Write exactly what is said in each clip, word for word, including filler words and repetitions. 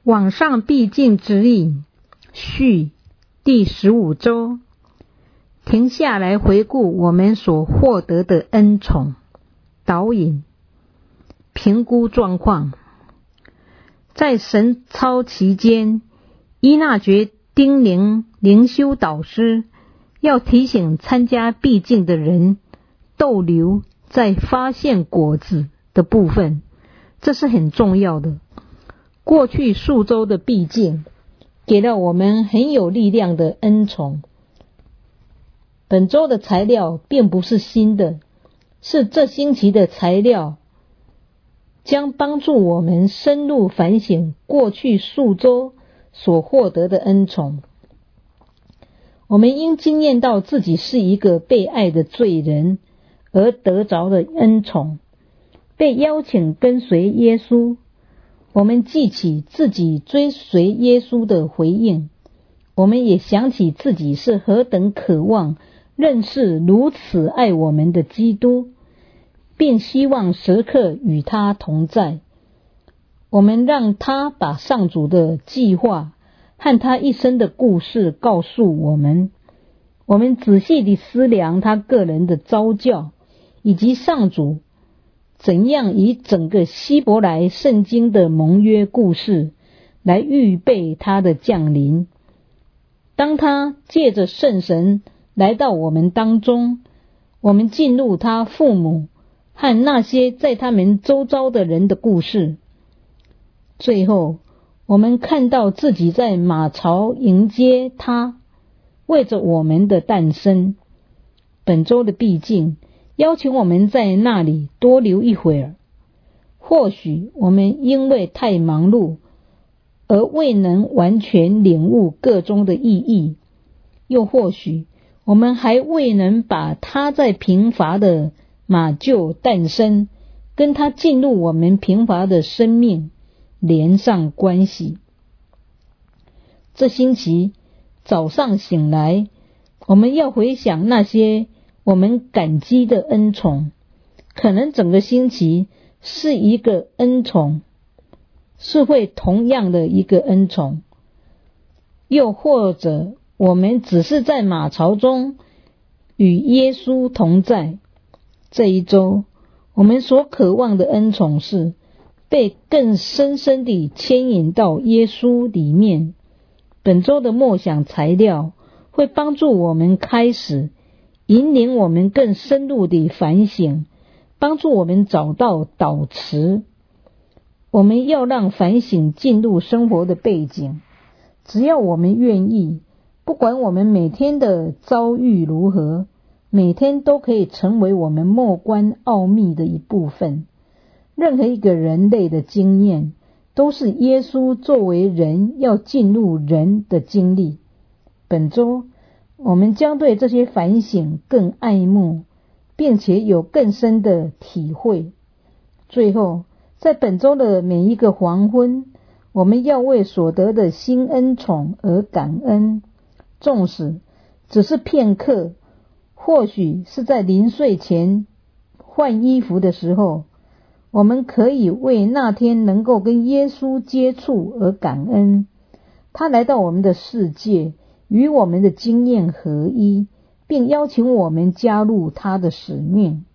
往上必进指引续第十五周，停下来回顾我们所获得的恩宠。导引评估状况。在神操期间，依纳爵叮咛灵修导师要提醒参加必进的人逗留在发现果子的部分，这是很重要的。过去数周的必进给了我们很有力量的恩宠。本周的材料并不是新的，是这星期的材料将帮助我们深入反省过去数周所获得的恩宠。我们应经验到自己是一个被爱的罪人，而得着的恩宠，被邀请跟随耶稣。我们记起自己追随耶稣的回应，我们也想起自己是何等渴望认识如此爱我们的基督，并希望时刻与他同在。我们让他把上主的计划和他一生的故事告诉我们。我们仔细地思量他个人的召教，以及上主怎样以整个希伯来圣经的盟约故事来预备他的降临。当他借着圣神来到我们当中，我们进入他父母和那些在他们周遭的人的故事。最后，我们看到自己在马槽迎接他，为着我们的诞生。本周的必进邀请我们在那里多留一会儿。或许我们因为太忙碌而未能完全领悟个中的意义，又或许我们还未能把他在贫乏的马厩诞生跟他进入我们贫乏的生命连上关系。这星期早上醒来，我们要回想那些我们感激的恩宠。可能整个星期是一个恩宠，是会同样的一个恩宠，又或者我们只是在马槽中与耶稣同在。这一周我们所渴望的恩宠是被更深深地牵引到耶稣里面。本周的默想材料会帮助我们开始，引领我们更深入地反省，帮助我们找到导词。我们要让反省进入生活的背景，只要我们愿意，不管我们每天的遭遇如何，每天都可以成为我们默观奥秘的一部分。任何一个人类的经验都是耶稣作为人要进入人的经历。本周我们将对这些反省更爱慕，并且有更深的体会。最后，在本周的每一个黄昏，我们要为所得的新恩宠而感恩，纵使只是片刻，或许是在临睡前换衣服的时候，我们可以为那天能够跟耶稣接触而感恩。他来到我们的世界，与我们的经验合一，并邀请我们加入他的使命。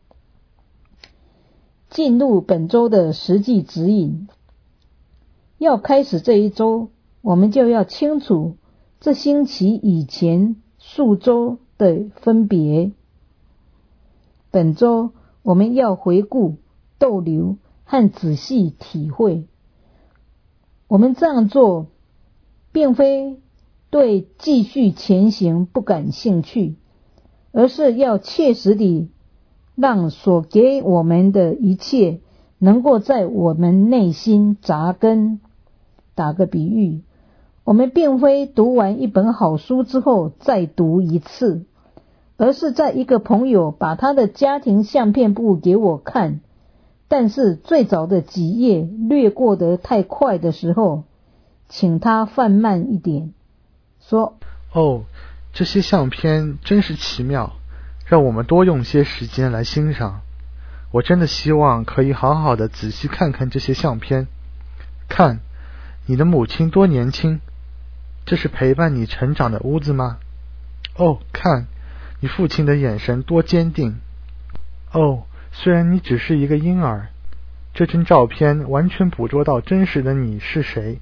进入本周的实际指引。要开始这一周，我们就要清楚这星期以前数周的分别。本周我们要回顾、逗留和仔细体会。我们这样做并非对继续前行不感兴趣，而是要切实地让所给我们的一切能够在我们内心扎根。打个比喻，我们并非读完一本好书之后再读一次，而是在一个朋友把他的家庭相片簿给我看，但是最早的几页略过得太快的时候，请他放慢一点，说： 哦，这些相片真是奇妙，让我们多用些时间来欣赏。我真的希望可以好好的仔细看看这些相片。看， 你的母亲多年轻，这是陪伴你成长的屋子吗？哦，看，你父亲的眼神多坚定。哦，虽然你只是一个婴儿，这张照片完全捕捉到真实的你是谁。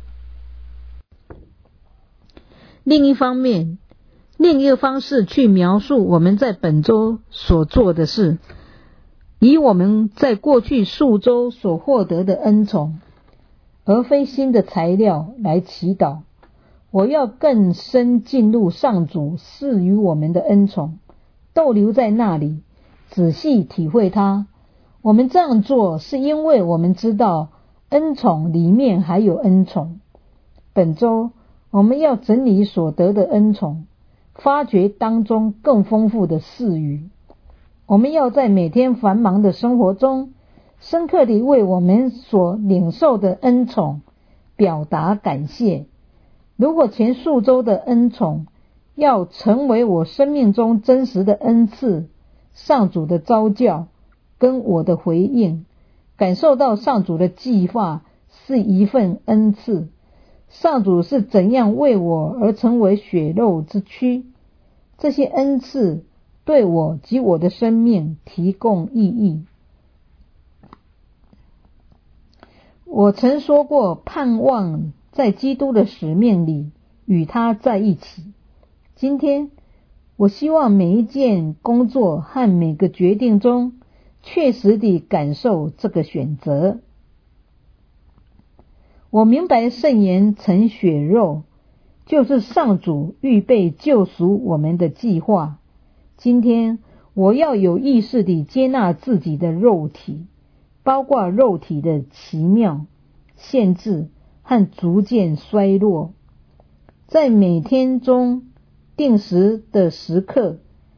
另一方面，另一个方式去描述我们在本周所做的事，以我们在过去数周所获得的恩宠，而非新的材料来祈祷。我要更深进入上主赐予我们的恩宠，逗留在那里，仔细体会它。我们这样做是因为我们知道恩宠里面还有恩宠。本周我们要整理所得的恩宠，发掘当中更丰富的赐予。我们要在每天繁忙的生活中，深刻地为我们所领受的恩宠表达感谢。如果前数周的恩宠要成为我生命中真实的恩赐，上主的召叫跟我的回应，感受到上主的计划是一份恩赐，上主是怎样为我而成为血肉之躯，这些恩赐对我及我的生命提供意义。我曾说过，盼望在基督的使命里与他在一起。今天我希望每一件工作和每个决定中确实地感受这个选择。我明白圣言成血肉就是上主预备救赎我们的计划。今天我要有意识地接纳自己的肉体，包括肉体的奇妙、限制和逐渐衰弱。在每天中定时的时刻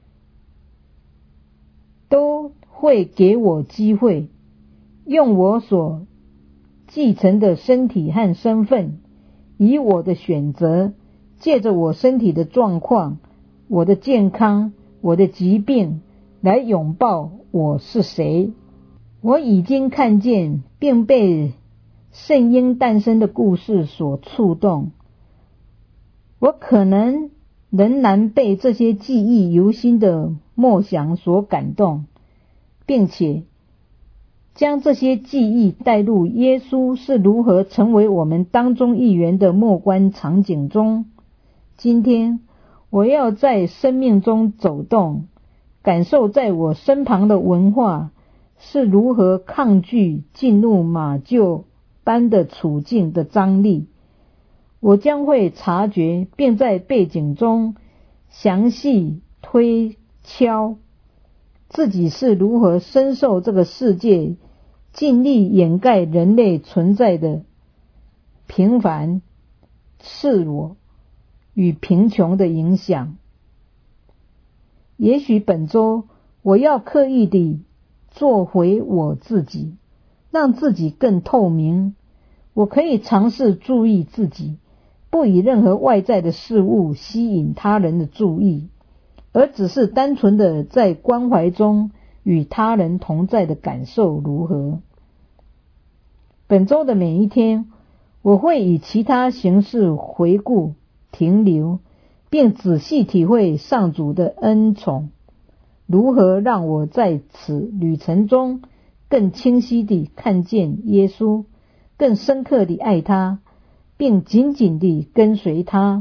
都会给我机会，用我所继承的身体和身份，以我的选择，借着我身体的状况、我的健康、我的疾病，来拥抱我是谁。我已经看见并被圣婴诞生的故事所触动，我可能仍然被这些记忆犹新的默想所感动，并且将这些记忆带入耶稣是如何成为我们当中一员的默观场景中。今天我要在生命中走动，感受在我身旁的文化是如何抗拒进入马厩般的处境的张力。我将会察觉并在背景中详细推敲自己是如何深受这个世界尽力掩盖人类存在的平凡、赤裸与贫穷的影响。也许本周我要刻意地做回我自己，让自己更透明。我可以尝试注意自己，不以任何外在的事物吸引他人的注意，而只是单纯的在关怀中与他人同在的感受如何。本周的每一天，我会以其他形式回顾、停留，并仔细体会上主的恩宠，如何让我在此旅程中更清晰地看见耶稣，更深刻地爱他，并紧紧地跟随他。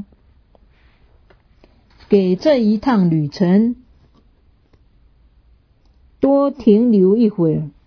给这一趟旅程多停留一会儿。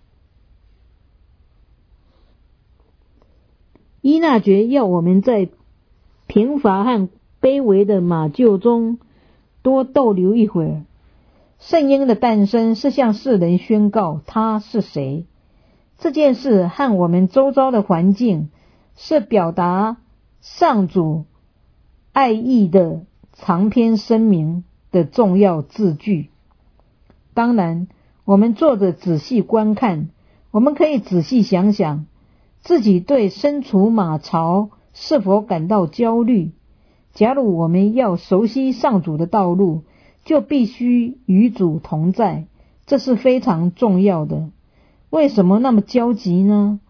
依纳爵要我们在贫乏和卑微的马厩中多逗留一会儿。圣婴的诞生是向世人宣告他是谁。这件事和我们周遭的环境是表达上主爱意的长篇声明的重要字句。当然，我们坐着仔细观看，我们可以仔细想想自己对身处马槽是否感到焦虑。假如我们要熟悉上主的道路，就必须与主同在，这是非常重要的。为什么那么焦急呢？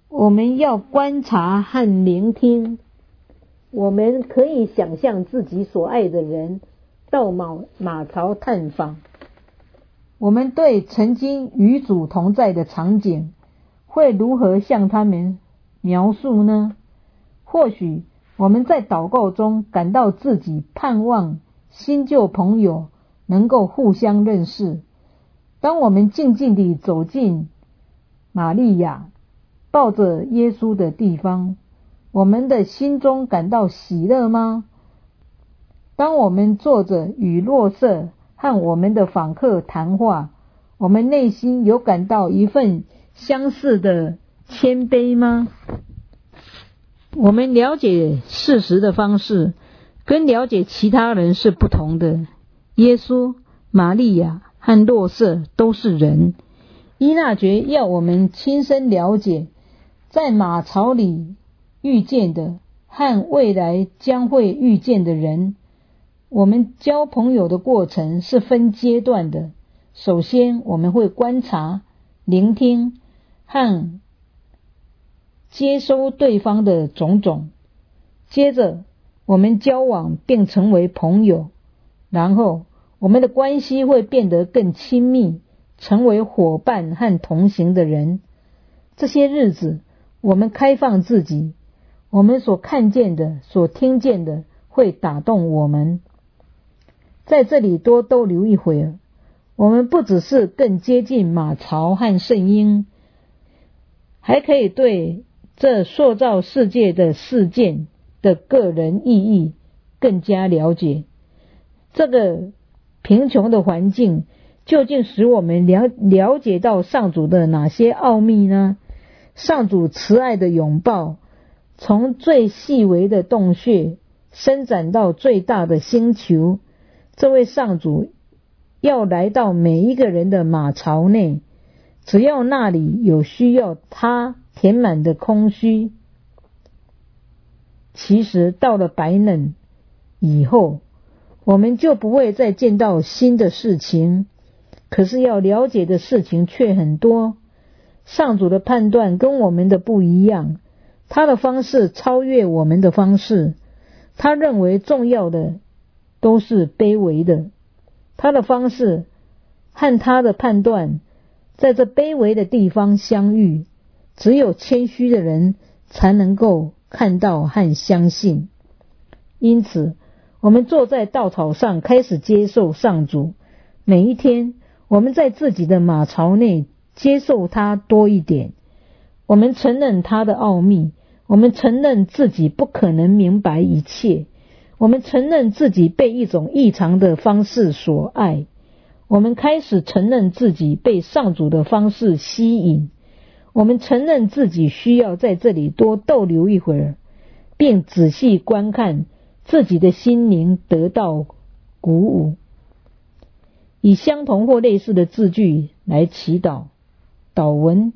我们要观察和聆听。我们可以想象自己所爱的人到马马槽探访，我们对曾经与主同在的场景会如何向他们描述呢？或许我们在祷告中感到自己盼望新旧朋友能够互相认识。当我们静静地走进玛利亚抱着耶稣的地方，我们的心中感到喜乐吗？当我们坐着与若瑟和我们的访客谈话，我们内心有感到一份相似的谦卑吗？我们了解事实的方式跟了解其他人是不同的。耶稣、玛利亚和若瑟都是人。依纳爵要我们亲身了解在马槽里遇见的和未来将会遇见的人。我们交朋友的过程是分阶段的。首先我们会观察、聆听和接收对方的种种，接着我们交往并成为朋友，然后我们的关系会变得更亲密，成为伙伴和同行的人。这些日子我们开放自己，我们所看见的、所听见的会打动我们。在这里多逗留一会儿，我们不只是更接近马槽和圣婴，还可以对这塑造世界的事件的个人意义更加了解。这个贫穷的环境究竟使我们了了解到上主的哪些奥秘呢？上主慈爱的拥抱，从最细微的洞穴伸展到最大的星球。这位上主要来到每一个人的马槽内，只要那里有需要他填满的空虚。其实到了白冷以后，我们就不会再见到新的事情，可是要了解的事情却很多。上主的判断跟我们的不一样，他的方式超越我们的方式。他认为重要的都是卑微的，他的方式和他的判断在这卑微的地方相遇。只有谦虚的人才能够看到和相信。因此我们坐在稻草上开始接受上主。每一天我们在自己的马槽内接受他多一点。我们承认他的奥秘，我们承认自己不可能明白一切，我们承认自己被一种异常的方式所爱，我们开始承认自己被上主的方式吸引，我们承认自己需要在这里多逗留一会儿，并仔细观看自己的心灵得到鼓舞。以相同或类似的字句来祈祷。祷文：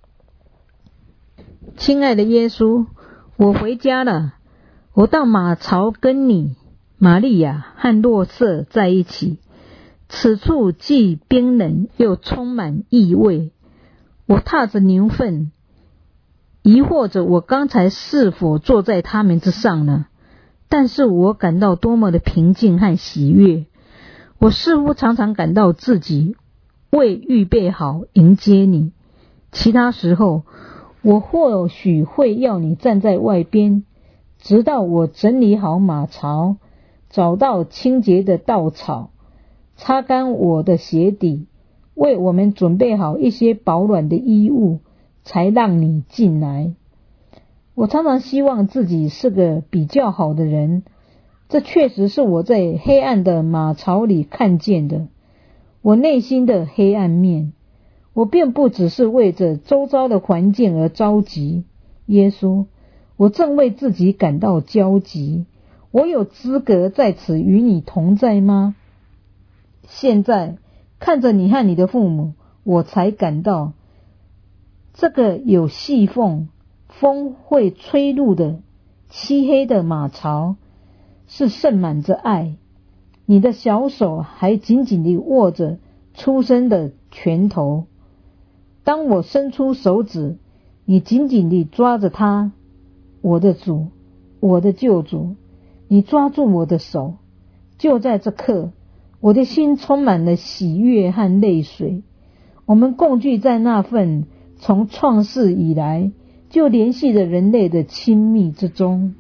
亲爱的耶稣，我回家了，我到马槽跟你、玛利亚和若瑟在一起，此处既冰冷又充满异味。我踏着牛粪，疑惑着我刚才是否坐在他们之上呢？但是我感到多么的平静和喜悦。我似乎常常感到自己未预备好迎接你。其他时候我或许会要你站在外边，直到我整理好马槽，找到清洁的稻草，擦干我的鞋底，为我们准备好一些保暖的衣物，才让你进来。我常常希望自己是个比较好的人，这确实是我在黑暗的马槽里看见的，我内心的黑暗面。我并不只是为着周遭的环境而着急，耶稣，我正为自己感到焦急。我有资格在此与你同在吗？现在看着你和你的父母，我才感到这个有细缝、风会吹入的漆黑的马槽是盛满着爱。你的小手还紧紧地握着出生的拳头。当我伸出手指， 你紧紧地抓着他，我的主，我的救主，你抓住我的手。就在这刻，我的心充满了喜悦和泪水。我们共聚在那份从创世以来就联系着人类的亲密之中。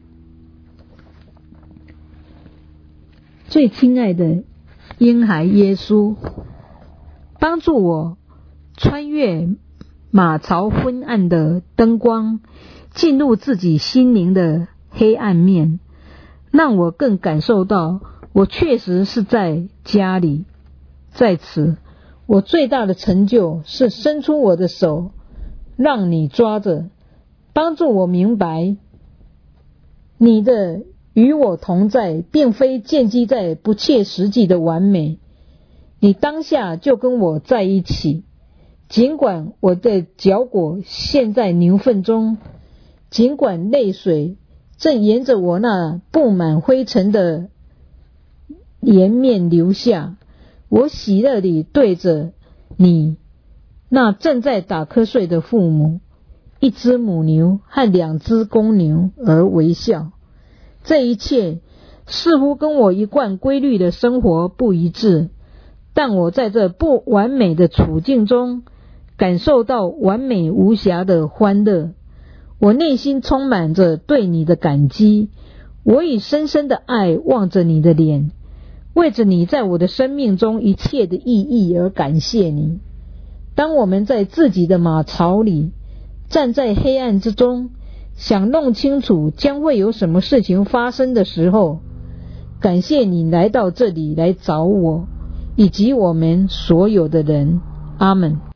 最亲爱的婴孩耶稣，帮助我穿越马槽昏暗的灯光，进入自己心灵的黑暗面，让我更感受到我确实是在家里。在此，我最大的成就是伸出我的手，让你抓着，帮助我明白，你的与我同在并非建基在不切实际的完美，你当下就跟我在一起。尽管我的脚果陷在牛粪中，尽管泪水正沿着我那布满灰尘的颜面流下，我喜乐地对着你那正在打瞌睡的父母，一只母牛和两只公牛而微笑。这一切似乎跟我一贯规律的生活不一致，但我在这不完美的处境中感受到完美无瑕的欢乐。我内心充满着对你的感激，我以深深的爱望着你的脸，为着你在我的生命中一切的意义而感谢你。当我们在自己的马槽里站在黑暗之中，想弄清楚将会有什么事情发生的时候，感谢你来到这里来找我以及我们所有的人。阿们。